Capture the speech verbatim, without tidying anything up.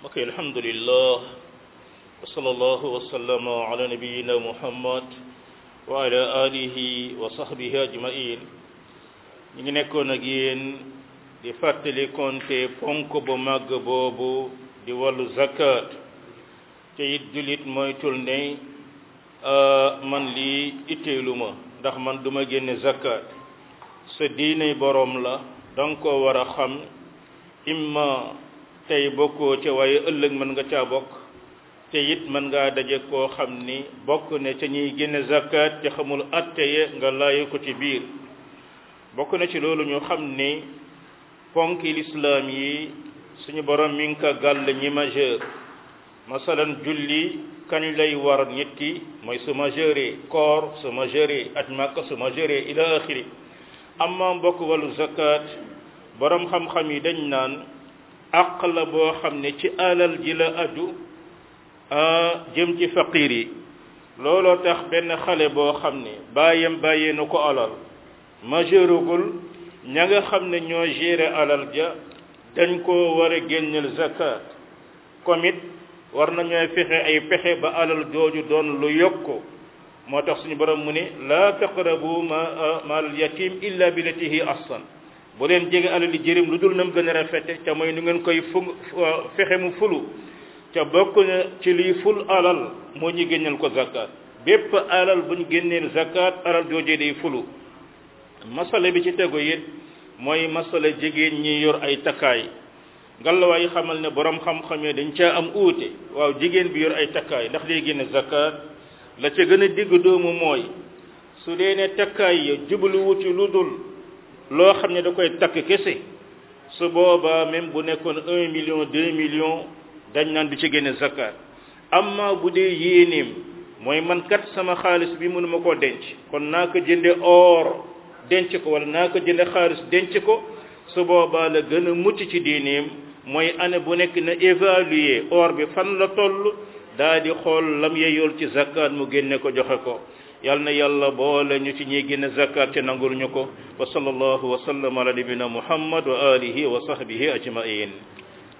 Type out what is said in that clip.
ok alhamdulillah wa sallallahu wa sallama ala nabiyyina muhammad wa ala alihi wa sahbihi ajmain ñu ngi nekkoon ak yéen di fàttali konte ponk bu màgg boobu di wàllu zakat te it julit moytul ne man lii itteelu ma ndax man duma génne zakat sa diine boroom la danga ko war a xam imma tey bokkoo ca waaye ëllëg mën nga caa bokk te it mën ngaa daje koo xam ni bokk ne ca ñuy génne zakat te xamul atteye nga laaye ko ci biir bokk na ci loolu ñu xam ni ponki lislaam yi suñu borom mi ngi ko gàll ñi majeur masalan julli kañ lay war nit ki mooy su majeure koor su majeure aj Makka su majeure ila axiri amma mbokk wàllu zakat borom xam-xam yi dañ naan àq la boo xam ne ci alal ji la aju jëm ci faqir yi looloo tax benn xale boo xam ne bàyyam bàyyee na ko alal majeurugul ña nga xam ne ñoo gérer alal ja dañ koo war a génneel zakat comme it war nañooy fexe ay pexe ba alal jooju doon lu yokku moo tax suñu borom mu ne laa taqrabu ma mal yatim illa billati hi ahsan bu leen jege alal li jërim lu dul nam gën a rafete ca mooy nu ngeen koy fu fexe mu fulu ca bokk na ci lii ful alal moo ñu génneel ko zakat bépp alal bu ñu génneel zakat alal joojee day fulu masala bi ci tegu it mooy masala jigéen ñi yor ay takkaay ngallaawaay xamal ne borom xam-xam yi dañ caa am uute waaw jigéen bi yor ay takkaay ndax day génne zakat la ca gën a digg doomu mooy su dee ne takkaay ya jubluwu ci lu dul loo xam ne da koy takk kese su boobaa même bu nekkoon un million deux millions dañ naan du ci génne zakat amma bu dee yéeneem mooy man kat sama xaalis bi mënuma koo denc kon naa ko jënde or denc ko wala naa ko jënde xaalis denc ko su boobaa la gën a mucc ci diineem mooy année bu nekk na évaluer or bi fan la toll daa di xool lam yeyool ci zakat mu génne ko joxe ko yal na yàlla boole ñu ci ñi génne zakat te nangul ñu ko wa sallallahu wa sallam ala nabina muhammad wa alihi wa sahbihi ajmain